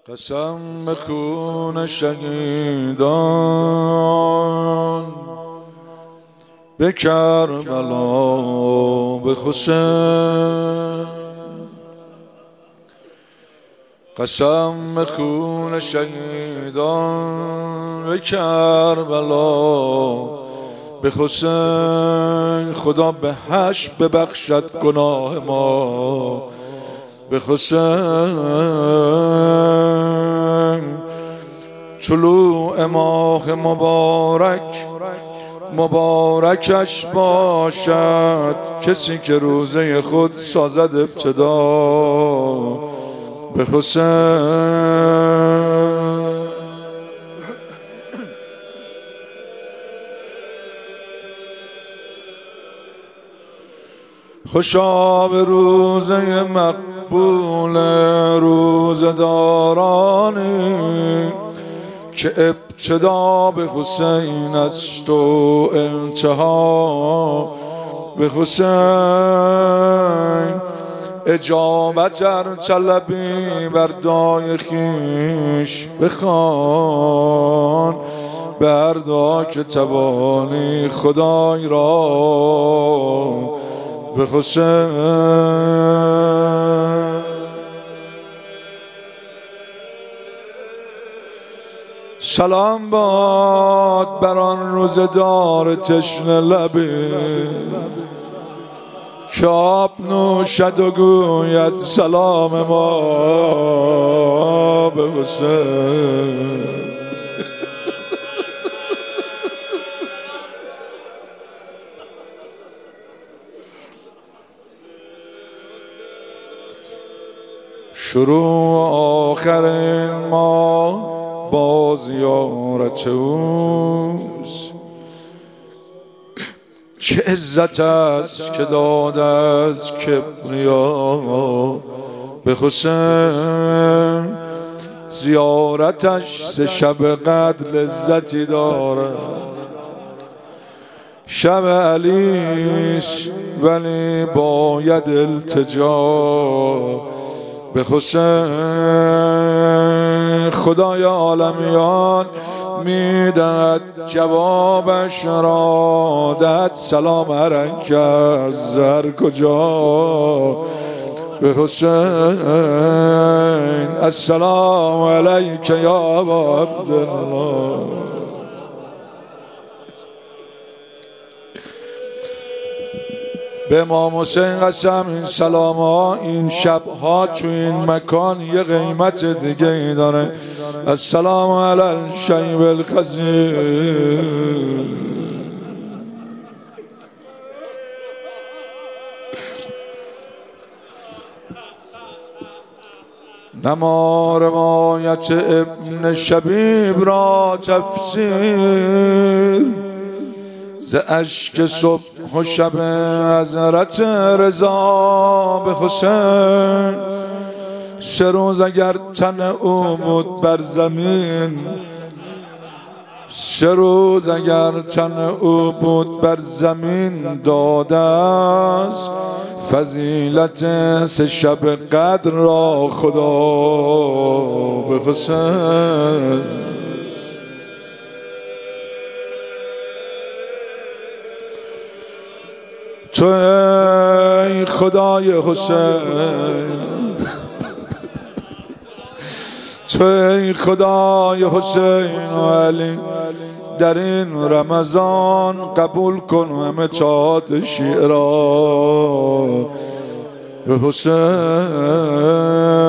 قسم به خون شهیدان، به کربلا، به حسین. قسم به خون شهیدان، به کربلا، به حسین. خدا به حشر ببخشد گناه ما، به حسین. طلوع ماه مبارک مبارکش باشد کسی که روزه خود سازد ابتدا، به حسین. خوشا به روزه مقبول روزدارانی که ابتدا به حسین است و انتها به حسین. اجابت ار طلبی بر دای خویش بخوان، بردا که توانی خدای را، به حسین. سلام باد بر آن روزدار تشنه لبی که آب نوشد و گوید سلام ما، به حسین. شروع آخر این ما با زیارت اوست، چه عزت است که داد از کبریا، به حسین. زیارتش سه شب قدر لذتی دارد، شب علیش ولی باید التجا، به حسین. خدای عالمیان میدهد جوابش را، دهد سلام هرنگ از زر کجا، به حسین. السلام علیک یا ابا عبدالله. به امام حسین قسم این سلام ها این شب ها تو این مکان یه قیمت دیگه ای داره. السلام علی الشیب الخزیر. نما روایت ابن شبیب را تفسیر، ز اشک صبح و شب حضرت رضا، به حسین. 3 روز اگر تن او بود بر زمین، 3 روز اگر تن او بود بر زمین، داده است فضیلت 3 شب قدر را خدا، به حسین. تو ای خدای حسین، تو ای خدای حسین و علی، در این رمضان قبول کن همه طاعات شیعه را، به حسین.